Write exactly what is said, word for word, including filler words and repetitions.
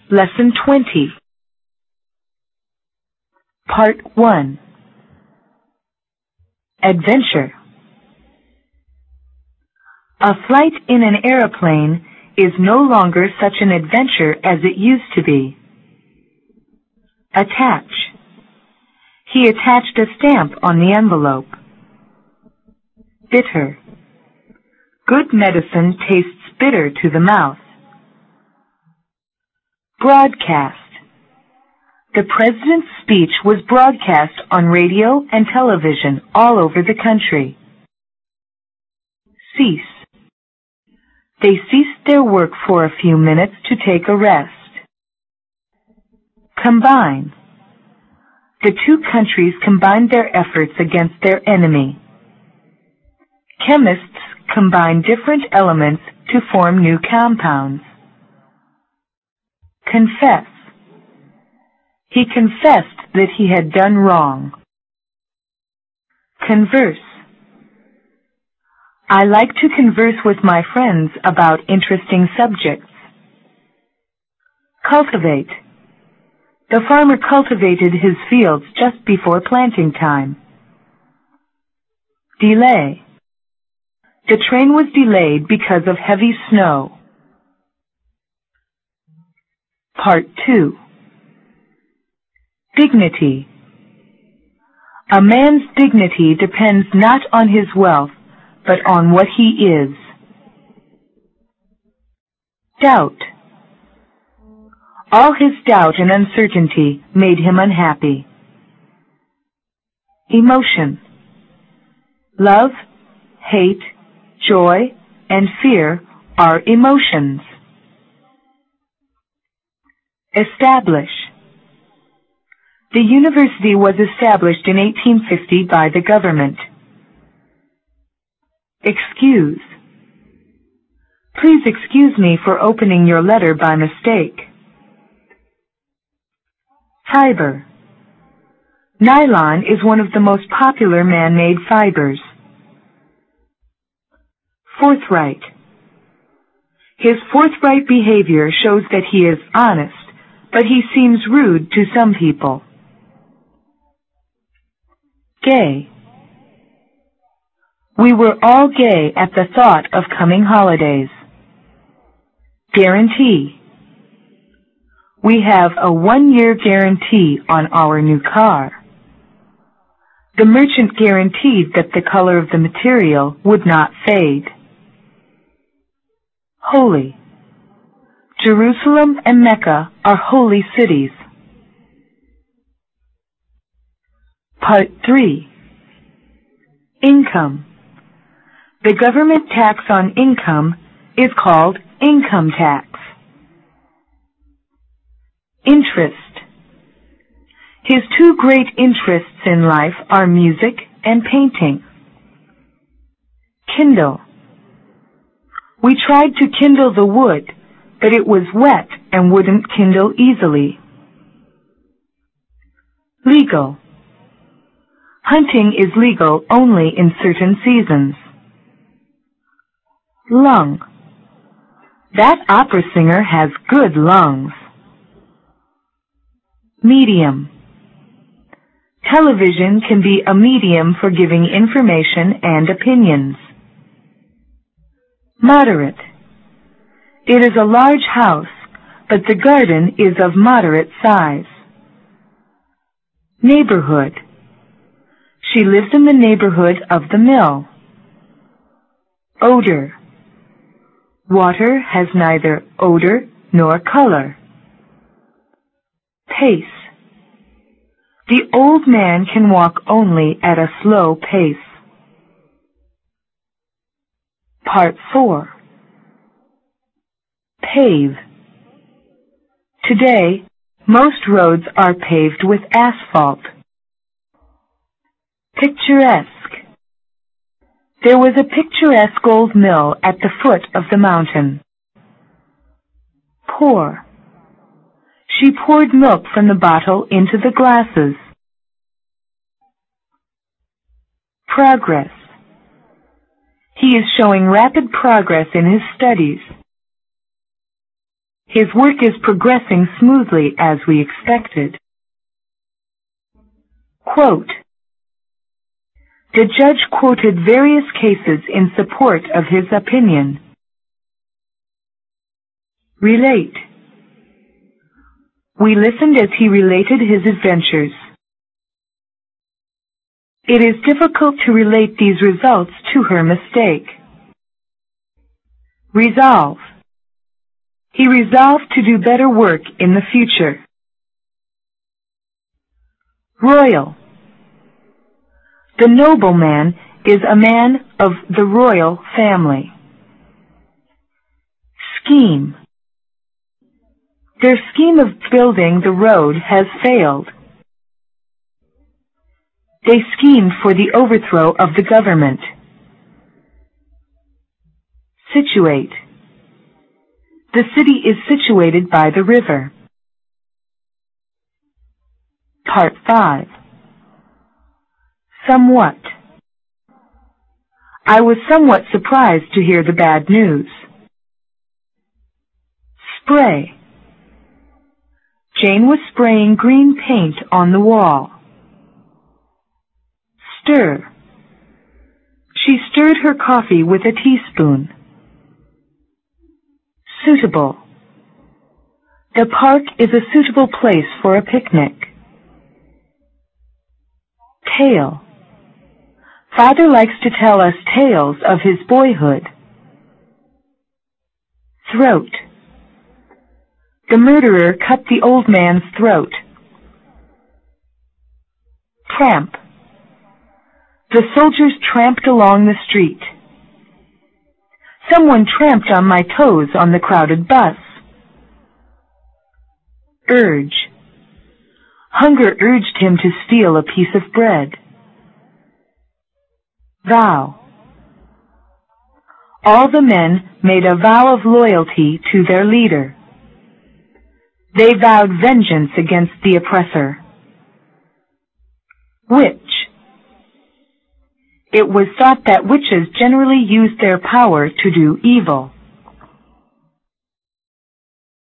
Lesson twenty. Part one. Adventure. A flight in an airplane is no longer such an adventure as it used to be. Attach. He attached a stamp on the envelope. Bitter. Good medicine tastes bitter to the mouth. Broadcast. The president's speech was broadcast on radio and television all over the country. Cease. They ceased their work for a few minutes to take a rest. Combine. The two countries combined their efforts against their enemy. Chemists combine different elements to form new compounds. Confess. He confessed that he had done wrong. Converse. I like to converse with my friends about interesting subjects. Cultivate. The farmer cultivated his fields just before planting time. Delay. The train was delayed because of heavy snow. Part two. Dignity. A man's dignity depends not on his wealth, but on what he is. Doubt. All his doubt and uncertainty made him unhappy. Emotion. Love, hate, joy, and fear are emotions. Establish. The university was established in eighteen fifty by the government. Excuse. Please excuse me for opening your letter by mistake. Fiber. Nylon is one of the most popular man-made fibers. Forthright. His forthright behavior shows that he is honest, but he seems rude to some people. Gay. We were all gay at the thought of coming holidays. Guarantee. We have a one-year guarantee on our new car. The merchant guaranteed that the color of the material would not fade. Holy. Jerusalem and Mecca are holy cities. Part three. Income. The government tax on income is called income tax. Interest. His two great interests in life are music and painting. Kindle. We tried to kindle the wood, but it was wet and wouldn't kindle easily. Legal. Hunting is legal only in certain seasons. Lung. That opera singer has good lungs. Medium. Television can be a medium for giving information and opinions. Moderate. It is a large house, but the garden is of moderate size. Neighborhood. She lives in the neighborhood of the mill. Odor. Water has neither odor nor color. Pace. The old man can walk only at a slow pace. Part four. Pave. Today, most roads are paved with asphalt. Picturesque. There was a picturesque old mill at the foot of the mountain. Pour. She poured milk from the bottle into the glasses. Progress. He is showing rapid progress in his studies. His work is progressing smoothly as we expected. Quote. The judge quoted various cases in support of his opinion. Relate. We listened as he related his adventures. It is difficult to relate these results to her mistake. Resolve. He resolved to do better work in the future. Royal. The nobleman is a man of the royal family. Scheme. Their scheme of building the road has failed. They schemed for the overthrow of the government. Situate. The city is situated by the river. Part five. Somewhat. I was somewhat surprised to hear the bad news. Spray. Jane was spraying green paint on the wall. Stir. She stirred her coffee with a teaspoon. Suitable. The park is a suitable place for a picnic. Tale. Father likes to tell us tales of his boyhood. Throat. The murderer cut the old man's throat. Tramp. The soldiers tramped along the street. Someone tramped on my toes on the crowded bus. Urge. Hunger urged him to steal a piece of bread. Vow. All the men made a vow of loyalty to their leader. They vowed vengeance against the oppressor. Witch. It was thought that witches generally used their power to do evil.